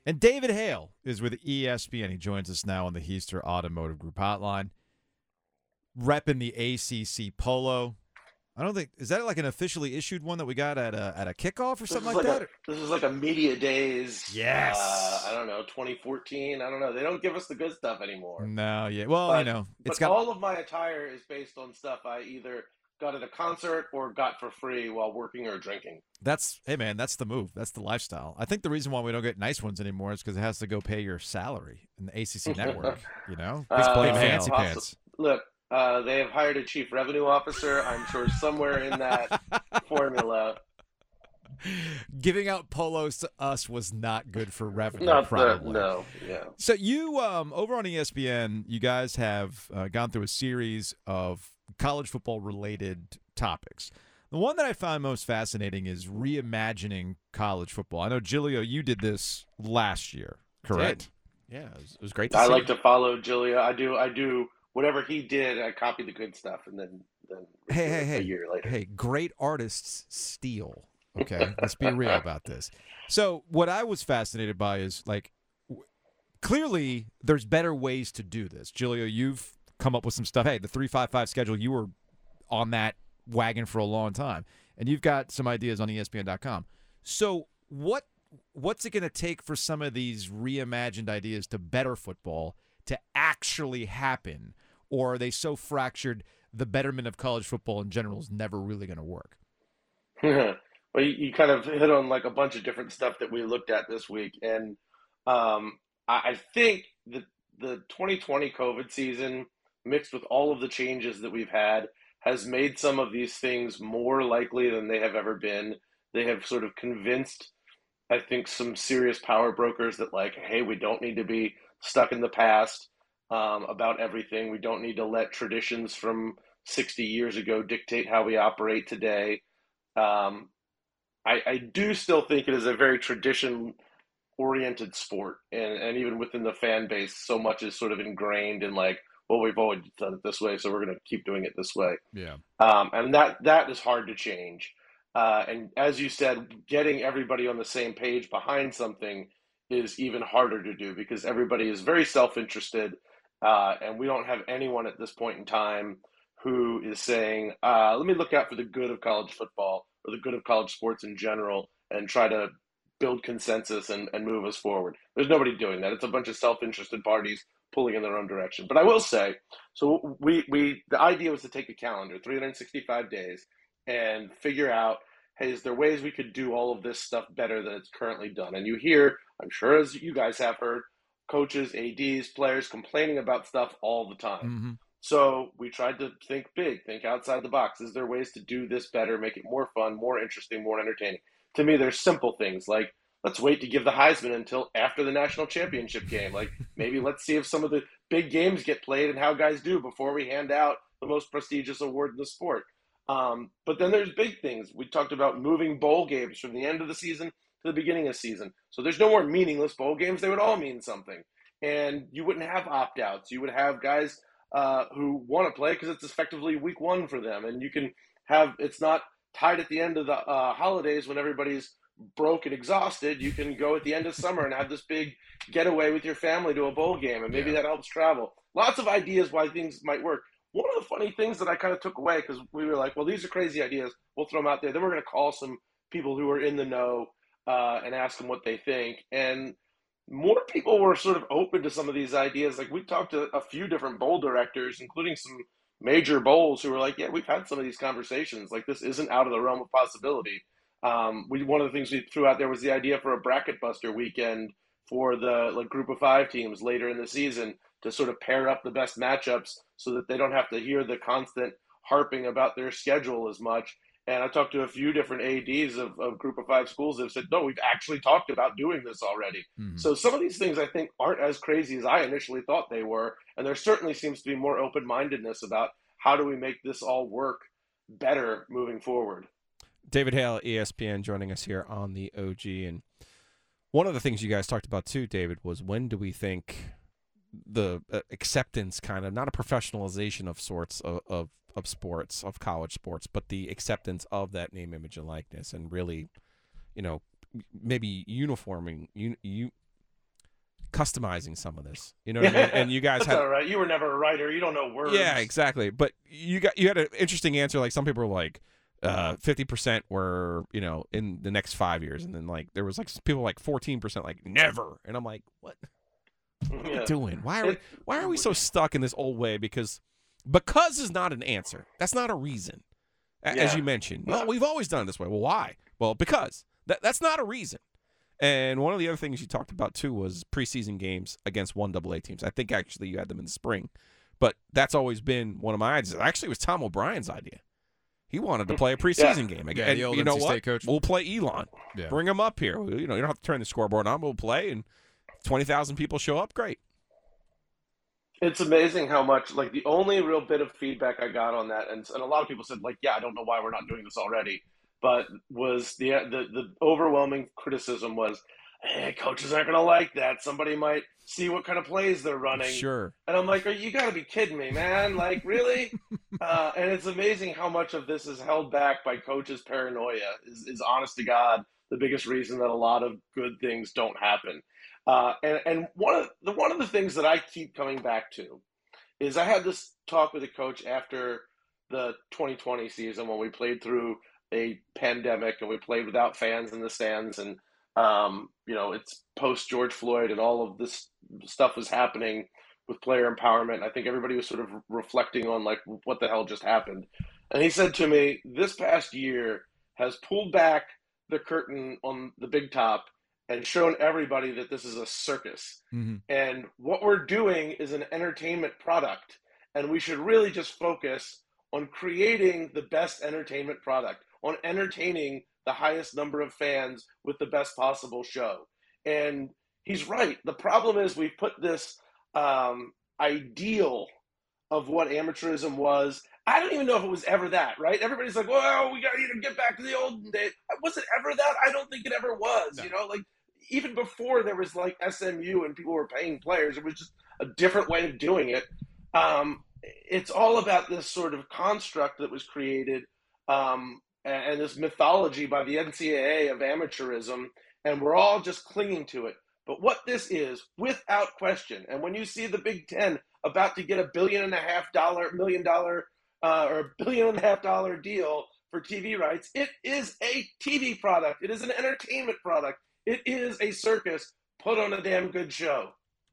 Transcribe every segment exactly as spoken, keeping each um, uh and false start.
And David Hale is with E S P N. He joins us now on the Heister Automotive Group hotline, repping the A C C polo. I don't think – is that like an officially issued one that we got at a, at a kickoff or This something is like like that? a, this is like a media days. Yes. Uh, I don't know, twenty fourteen. I don't know. They don't give us the good stuff anymore. No, yeah. Well, But, you know, it's but got – all of my attire is based on stuff I either got at a concert or got for free while working or drinking. That's, hey, man, that's the move. That's the lifestyle. I think the reason why we don't get nice ones anymore is because it has to go pay your salary in the A C C network, you know? Uh, Blame fancy possi- pants. Look, uh, they have hired a chief revenue officer. I'm sure somewhere in that formula. Giving out polos to us was not good for revenue, Not probably. the, no, yeah. So you, um, over on E S P N, you guys have uh, gone through a series of college football-related topics. The one that I found most fascinating is reimagining college football. I know, Giglio, you did this last year, correct? Yeah, it was, it was great to I see. like to follow Giglio. I do. I do whatever he did. I copy the good stuff, and then then Hey, hey, a hey, year later. hey! Great artists steal. Okay, let's be real about this. So, what I was fascinated by is like, w- clearly, there's better ways to do this. Giglio, you've come up with some stuff. Hey, the three five five schedule, you were on that wagon for a long time, and you've got some ideas on E S P N dot com. So, what what's it going to take for some of these reimagined ideas to better football to actually happen, or are they so fractured the betterment of college football in general is never really going to work? Well, you, you kind of hit on like a bunch of different stuff that we looked at this week, and um, I, I think the the twenty twenty COVID season, mixed with all of the changes that we've had, has made some of these things more likely than they have ever been. They have sort of convinced, I think, some serious power brokers that like, hey, we don't need to be stuck in the past um, about everything. We don't need to let traditions from sixty years ago dictate how we operate today. Um, I, I do still think it is a very tradition-oriented sport, and, and even within the fan base, so much is sort of ingrained in like, well, we've always done it this way, so we're going to keep doing it this way. Yeah. Um, and that that is hard to change. Uh, and as you said, getting everybody on the same page behind something is even harder to do because everybody is very self-interested, uh, and we don't have anyone at this point in time who is saying, uh, let me look out for the good of college football or the good of college sports in general and try to build consensus and, and move us forward. There's nobody doing that. It's a bunch of self-interested parties pulling in their own direction. But I will say, so we, we the idea was to take a calendar, three hundred sixty-five days, and figure out, hey, is there ways we could do all of this stuff better than it's currently done? And you hear, I'm sure as you guys have heard, coaches, A Ds, players complaining about stuff all the time. Mm-hmm. So we tried to think big, think outside the box. Is there ways to do this better, make it more fun, more interesting, more entertaining? To me, there's simple things like, let's wait to give the Heisman until after the national championship game. Like maybe let's see if some of the big games get played and how guys do before we hand out the most prestigious award in the sport. Um, but then there's big things. We talked about moving bowl games from the end of the season to the beginning of the season. So there's no more meaningless bowl games. They would all mean something. And you wouldn't have opt-outs. You would have guys uh, who want to play because it's effectively week one for them. And you can have – it's not tied at the end of the uh, holidays when everybody's broke and exhausted. You can go at the end of summer and have this big getaway with your family to a bowl game, and maybe Yeah. that helps travel. Lots of ideas why things might work. One of the funny things that I kind of took away, because we were like, well, these are crazy ideas. We'll throw them out there. Then we're going to call some people who are in the know uh, and ask them what they think. And more people were sort of open to some of these ideas. Like we talked to a few different bowl directors, including some major bowls, who were like, yeah, we've had some of these conversations. Like this isn't out of the realm of possibility. Um, we one of the things we threw out there was the idea for a bracket buster weekend for the like group of five teams later in the season to sort of pair up the best matchups so that they don't have to hear the constant harping about their schedule as much. And I talked to a few different A Ds of, of group of five schools that have said, no, we've actually talked about doing this already. Mm-hmm. So some of these things I think aren't as crazy as I initially thought they were. And there certainly seems to be more open-mindedness about how do we make this all work better moving forward. David Hale, E S P N, joining us here on the O G. And one of the things you guys talked about too, David, was when do we think the uh, acceptance kind of, not a professionalization of sorts of, of, of sports, of college sports, but the acceptance of that name, image, and likeness, and really, you know, maybe uniforming, you, you customizing some of this. You know what I mean? And you guys That's had all right. You were never a writer. You don't know words. yeah, exactly. But you got you had an interesting answer. Like some people were like, uh, fifty percent were you know in the next five years, and then like there was like people like fourteen percent like never, and I'm like, what? What are Yeah. we doing? Why are we, It- why are we so stuck in this old way? Because because is not an answer. That's not a reason. A- As Yeah. you mentioned, well, we've always done it this way. Well, why? Well, because that that's not a reason. And one of the other things you talked about too was preseason games against one double A teams. I think actually you had them in the spring, but that's always been one of my ideas. Actually, it was Tom O'Brien's idea. He wanted to play a preseason game again. Yeah, the and old you know N C what? State coach. We'll play Elon. Yeah. Bring him up here. You know, you don't have to turn the scoreboard on. We'll play, and twenty thousand people show up. Great. It's amazing how much, like, the only real bit of feedback I got on that, and, and a lot of people said, like, yeah, I don't know why we're not doing this already, but was the the, the overwhelming criticism was, hey, coaches aren't going to like that. Somebody might see what kind of plays they're running. Sure. And I'm like, you got to be kidding me, man. Like, really? uh, and it's amazing how much of this is held back by coaches' paranoia, is, is honest to God, the biggest reason that a lot of good things don't happen. Uh, and and one of the one of the things that I keep coming back to is I had this talk with a coach after the twenty twenty season when we played through a pandemic and we played without fans in the stands, and um, you know it's post George Floyd and all of this stuff was happening with player empowerment. I think everybody was sort of reflecting on like what the hell just happened, and he said to me, "This past year has pulled back the curtain on the big top and shown everybody that this is a circus. Mm-hmm. And what we're doing is an entertainment product. And we should really just focus on creating the best entertainment product, on entertaining the highest number of fans with the best possible show." And he's right. The problem is we've put this um, ideal of what amateurism was. I don't even know if it was ever that, right? Everybody's like, well, we got to get back to the olden days. Was it ever that? I don't think it ever was, No. you know, like, even before there was like S M U and people were paying players, it was just a different way of doing it. Um, it's all about this sort of construct that was created um, and, and this mythology by the N C double A of amateurism, and we're all just clinging to it. But what this is, without question, and when you see the Big Ten about to get a billion and a half dollar, million dollar, uh, or a billion and a half dollar deal for T V rights, it is a T V product. It is an entertainment product. It is a circus. Put on a damn good show.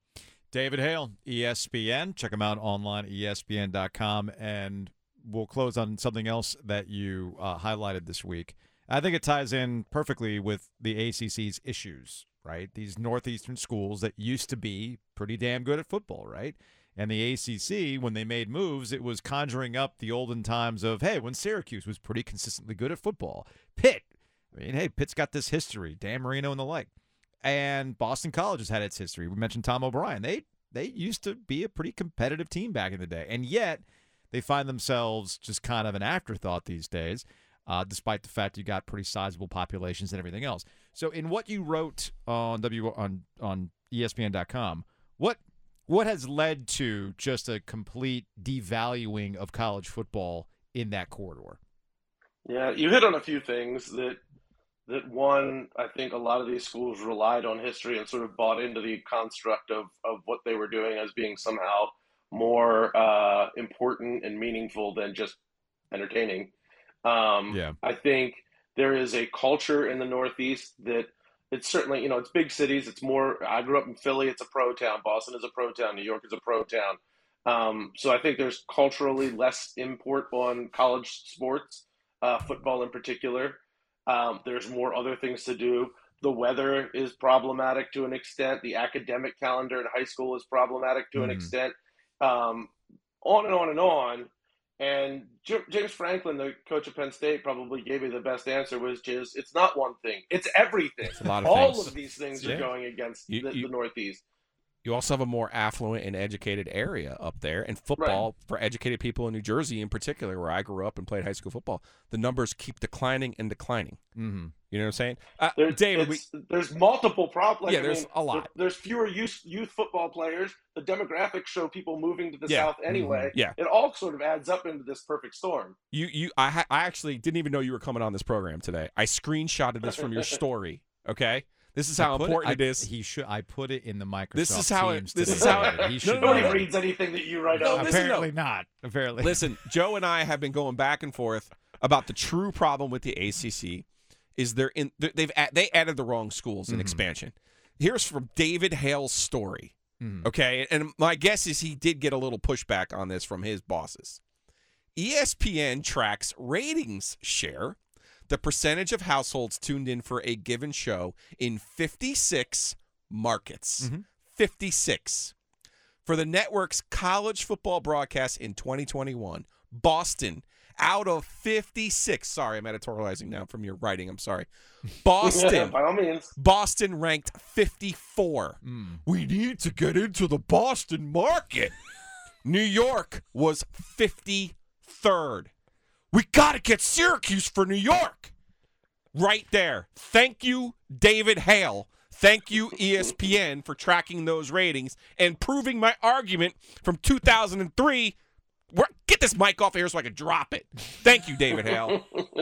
David Hale, E S P N. Check him out online at E S P N dot com. And we'll close on something else that you uh, highlighted this week. I think it ties in perfectly with the A C C's issues, right? These Northeastern schools that used to be pretty damn good at football, right? And the A C C, when they made moves, it was conjuring up the olden times of, hey, when Syracuse was pretty consistently good at football. Pitt. I mean, hey, Pitt's got this history, Dan Marino and the like. And Boston College has had its history. We mentioned Tom O'Brien. They they used to be a pretty competitive team back in the day. And yet they find themselves just kind of an afterthought these days, uh, despite the fact you got pretty sizable populations and everything else. So in what you wrote on W on on E S P N dot com, what what has led to just a complete devaluing of college football in that corridor? Yeah, you hit on a few things that that one, I think a lot of these schools relied on history and sort of bought into the construct of, of what they were doing as being somehow more uh, important and meaningful than just entertaining. Um, Yeah. I think there is a culture in the Northeast that it's certainly, you know, it's big cities. It's more, I grew up in Philly. It's a pro town. Boston is a pro town. New York is a pro town. Um, so I think there's culturally less import on college sports, uh, football in particular. Um, there's more other things to do. The weather is problematic to an extent. The academic calendar in high school is problematic to an Mhm. extent. Um, on and on and on. And J- James Franklin, the coach of Penn State, probably gave me the best answer, which is it's not one thing. It's everything. It's a lot of All things. of these things Yeah. are going against You- the, you- the Northeast. You also have a more affluent and educated area up there, and football for educated people in New Jersey in particular, where I grew up and played high school football, the numbers keep declining and declining. Mm-hmm. You know what I'm saying? Uh, There's, David, we, it's- there's multiple problems. Yeah, there's a lot. There's fewer youth, youth football players. The demographics show people moving to the Yeah. South anyway. Yeah. It all sort of adds up into this perfect storm. you, you, I, ha- I actually didn't even know you were coming on this program today. I screenshotted this from your story. Okay, This is how I put important it, it I, is. He should. I put it in the Microsoft This is how it- Teams this today, is how David. it- He should Nobody know. reads anything that you write No, up. listen, Apparently not. Apparently. Listen, Joe and I have been going back and forth about the true problem with the A C C is they're in they've they added the wrong schools in Mhm. expansion. Here's from David Hale's story. Mhm. Okay, and my guess is he did get a little pushback on this from his bosses. E S P N tracks ratings share, the percentage of households tuned in for a given show in fifty-six markets. Mhm. fifty-six. For the network's college football broadcast in twenty twenty-one, Boston, out of fifty-six. Sorry, I'm editorializing now from your writing. I'm sorry. Boston. By all means. Boston ranked fifty-four. Mm. We need to get into the Boston market. New York was fifty-third. We got to get Syracuse for New York. Right there. Thank you, David Hale. Thank you, E S P N, for tracking those ratings and proving my argument from two thousand three. Get this mic off of here so I can drop it. Thank you, David Hale.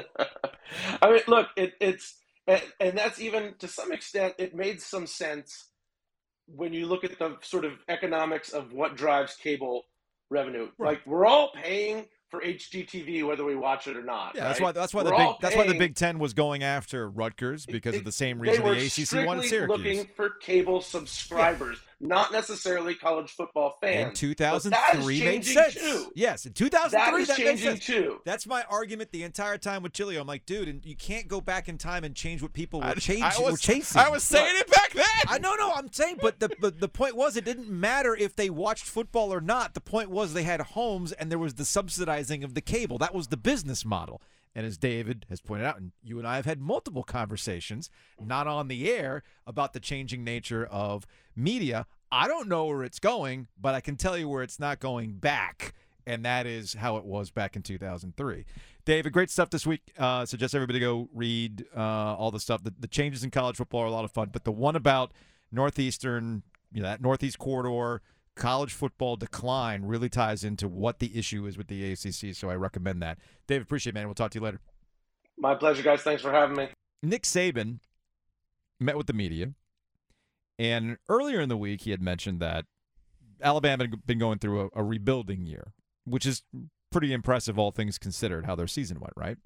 I mean, look, it, it's and, and that's even to some extent it made some sense when you look at the sort of economics of what drives cable revenue. Right. Like we're all paying for H G T V whether we watch it or not. Yeah, right? that's why. That's why We're the big. all That's why the paying- Big Ten was going after Rutgers because It- of the same They reason were the A C C wanted strictly Syracuse. looking for cable subscribers, not necessarily college football fans. In two thousand three But that is made changing sense. too. Yes, in two thousand That three is that made changing sense. too. That's my argument the entire time with Chilio. I'm like, dude, and you can't go back in time and change what people were, I, change, I were was, chasing. I was saying it back then. I no, no, I'm saying, but the but the point was, it didn't matter if they watched football or not. The point was they had homes, and there was the subsidizing of the cable. That was the business model. And as David has pointed out, and you and I have had multiple conversations, not on the air, about the changing nature of media. I don't know where it's going, but I can tell you where it's not going back, and that is how it was back in two thousand three. David, great stuff this week. Uh, suggest everybody go read uh, all the stuff. The, the changes in college football are a lot of fun, but the one about Northeastern, you know, that Northeast corridor, college football decline really ties into what the issue is with the A C C, so I recommend that. David, appreciate it, man. We'll talk to you later. My pleasure, guys. Thanks for having me. Nick Saban met with the media, and earlier in the week he had mentioned that Alabama had been going through a, a rebuilding year, which is pretty impressive, all things considered, how their season went, right?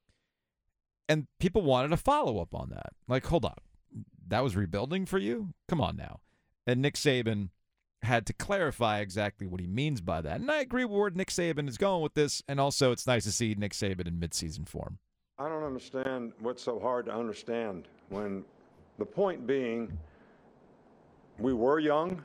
And people wanted a follow-up on that. Like, hold on, that was rebuilding for you? Come on now. And Nick Saban had to clarify exactly what he means by that. And I agree with where Nick Saban is going with this, and also it's nice to see Nick Saban in midseason form. I don't understand what's so hard to understand when the point being we were young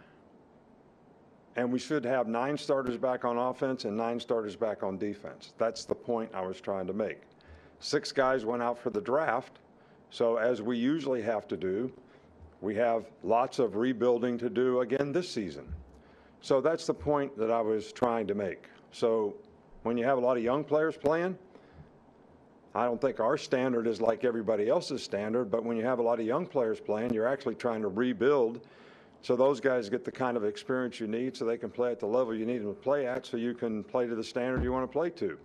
and we should have nine starters back on offense and nine starters back on defense. That's the point I was trying to make. Six guys went out for the draft, so as we usually have to do, we have lots of rebuilding to do again this season. So that's the point that I was trying to make. So when you have a lot of young players playing, I don't think our standard is like everybody else's standard, but when you have a lot of young players playing, you're actually trying to rebuild so those guys get the kind of experience you need so they can play at the level you need them to play at so you can play to the standard you want to play to.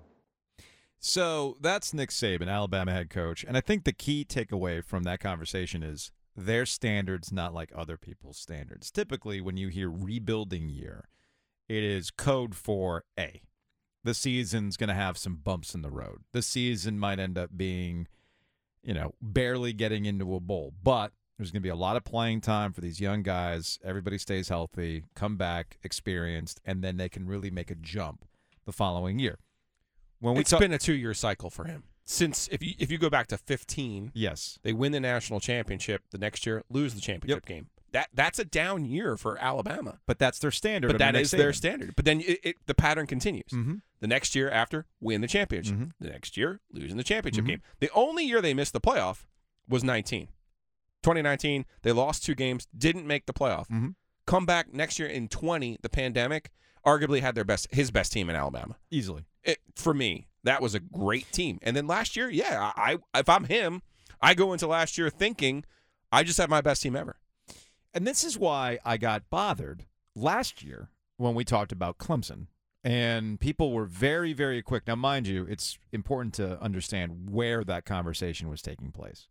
So that's Nick Saban, Alabama head coach. And I think the key takeaway from that conversation is their standards not like other people's standards. Typically, when you hear rebuilding year, it is code for A. The season's going to have some bumps in the road. The season might end up being, you know, barely getting into a bowl. But there's going to be a lot of playing time for these young guys. Everybody stays healthy, come back experienced, and then they can really make a jump the following year. When we It's talk- been a two-year cycle for him. Since if you if you go back to fifteen, yes, they win the national championship. The next year, lose the championship game. That that's a down year for Alabama. but that's their standard. But under that Nick is their Saban. standard. But then it, it, the pattern continues. Mm-hmm. The next year after, win the championship. Mhm. The next year, losing the championship Mhm. game. The only year they missed the playoff was nineteen. twenty nineteen, they lost two games, didn't make the playoff. Mhm. Come back next year in twenty, the pandemic, arguably had their best his best team in Alabama. Easily. It, for me, that was a great team. And then last year, yeah, I, I if I'm him, I go into last year thinking I just have my best team ever. And this is why I got bothered last year when we talked about Clemson. And people were very, very quick. Now, mind you, it's important to understand where that conversation was taking place.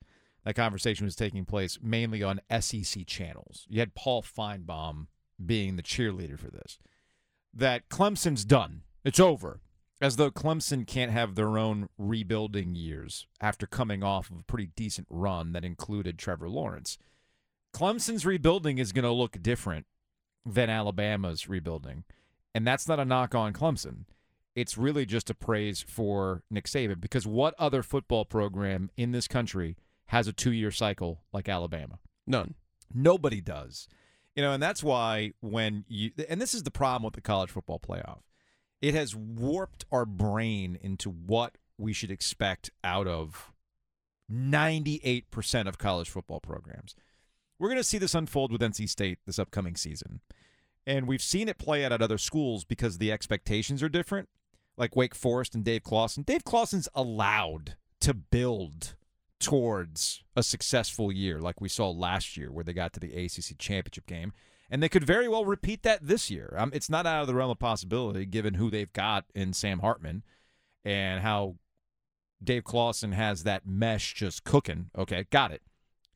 that conversation was taking place mainly on S E C channels. You had Paul Feinbaum being the cheerleader for this. That Clemson's done. It's over. As though Clemson can't have their own rebuilding years after coming off of a pretty decent run that included Trevor Lawrence. Clemson's rebuilding is going to look different than Alabama's rebuilding. And that's not a knock on Clemson. It's really just a praise for Nick Saban, because what other football program in this country has a two-year cycle like Alabama? None. Nobody does. You know, and that's why when you – and this is the problem with the college football playoff. It has warped our brain into what we should expect out of ninety-eight percent of college football programs. We're going to see this unfold with N C State this upcoming season. And we've seen it play out at other schools because the expectations are different, like Wake Forest and Dave Clawson. Dave Clawson's allowed to build towards a successful year like we saw last year where they got to the A C C championship game. And they could very well repeat that this year. Um, it's not out of the realm of possibility given who they've got in Sam Hartman and how Dave Clawson has that mesh just cooking. Okay, got it.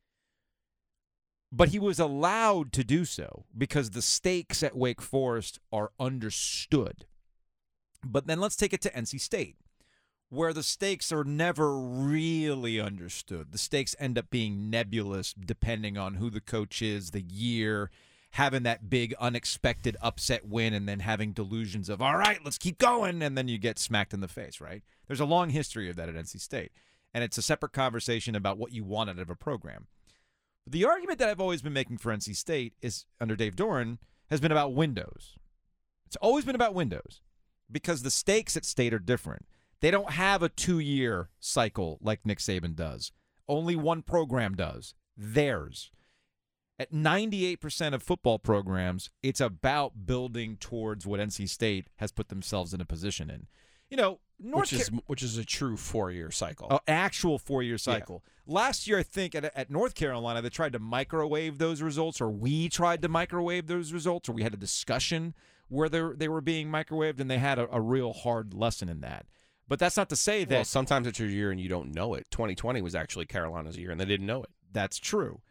But he was allowed to do so because the stakes at Wake Forest are understood. But then let's take it to N C State, where the stakes are never really understood. The stakes end up being nebulous depending on who the coach is, the year, having that big unexpected upset win, and then having delusions of, all right, let's keep going, and then you get smacked in the face, right? There's a long history of that at N C State, and it's a separate conversation about what you want out of a program. But the argument that I've always been making for N C State is, under Dave Doran, has been about windows. It's always been about windows because the stakes at State are different. They don't have a two-year cycle like Nick Saban does. Only one program does, theirs. At ninety-eight percent of football programs, it's about building towards what N C State has put themselves in a position in. You know, North which is Car- which is a true four-year cycle. An actual four-year cycle. Yeah. Last year, I think, at, at North Carolina, they tried to microwave those results, or we tried to microwave those results, or we had a discussion where they they were being microwaved, and they had a, a real hard lesson in that. But that's not to say that... Well, sometimes it's your year and you don't know it. twenty twenty was actually Carolina's year, and they didn't know it. That's true.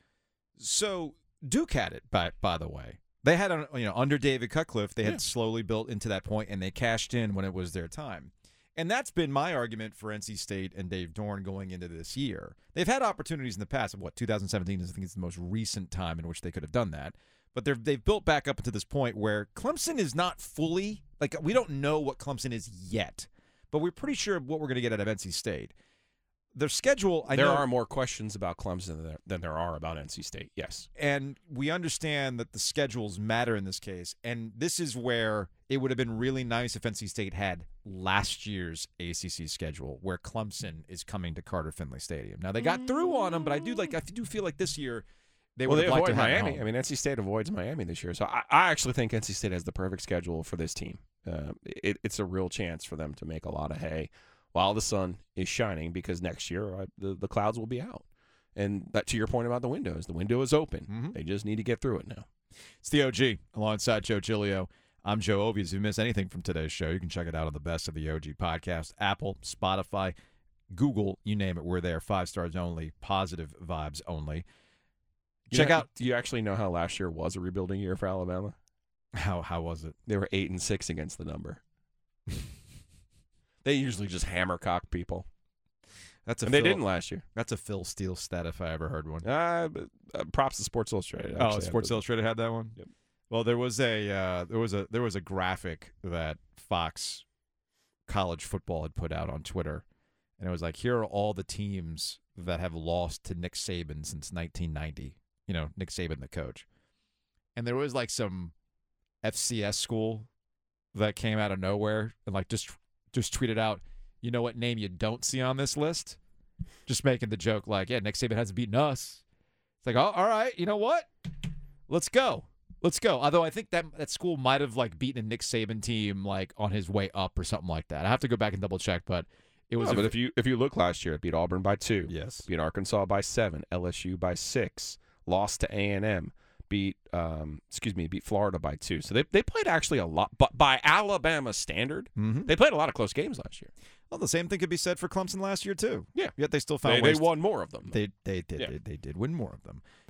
So Duke had it, by by the way. They had, a, you know, under David Cutcliffe, they had yeah. slowly built into that point, and they cashed in when it was their time. And that's been my argument for N C State and Dave Doran going into this year. They've had opportunities in the past of, what, two thousand seventeen is, I think, is the most recent time in which they could have done that. But they've they've built back up to this point where Clemson is not fully, like, we don't know what Clemson is yet, but we're pretty sure of what we're going to get out of N C State. Their schedule, I there know, are more questions about Clemson than there, than there are about N C State, yes. And we understand that the schedules matter in this case. And this is where it would have been really nice if N C State had last year's A C C schedule, where Clemson is coming to Carter Finley Stadium. Now, they got through on them, but I do like I do feel like this year they would well, have they liked avoid to have Miami. home. I mean, N C State avoids Miami this year. So I, I actually think N C State has the perfect schedule for this team. Uh, it, it's a real chance for them to make a lot of hay while the sun is shining, because next year uh, the, the clouds will be out. And that, to your point about the windows, the window is open. Mm-hmm. They just need to get through it now. It's the O G alongside Joe Giglio. I'm Joe Ovies. If you miss anything from today's show, you can check it out on the Best of the O G podcast, Apple, Spotify, Google, you name it. We're there. Five stars only, positive vibes only. You Check know, out. Do you actually know how last year was a rebuilding year for Alabama? How how was it? They were eight and six against the number. They usually just hammer cock people. That's a and they Phil, didn't last year. That's a Phil Steele stat if I ever heard one. Uh, but, uh, props to Sports Illustrated. Oh, actually. Sports Illustrated had that one. Yep. Well, there was a uh, there was a there was a graphic that Fox College Football had put out on Twitter, and it was like, here are all the teams that have lost to Nick Saban since nineteen ninety. You know, Nick Saban, the coach. And there was like some F C S school that came out of nowhere and like just just tweeted out, you know what name you don't see on this list? Just making the joke like, yeah, Nick Saban hasn't beaten us. It's like, oh, all right, you know what? Let's go. Let's go. Although I think that that school might have like beaten a Nick Saban team like on his way up or something like that. I have to go back and double check, but it was. No, a, but if you if you look last year, it beat Auburn by two. Yes. Beat Arkansas by seven. L S U by six. Lost to A and M. beat um, excuse me beat Florida by two. So they they played actually a lot, but by Alabama standard, Mm-hmm. they played a lot of close games last year. Well, the same thing could be said for Clemson last year too. Yeah. Yet they still found They, ways. they won more of them. They they did Yeah. they, they did win more of them.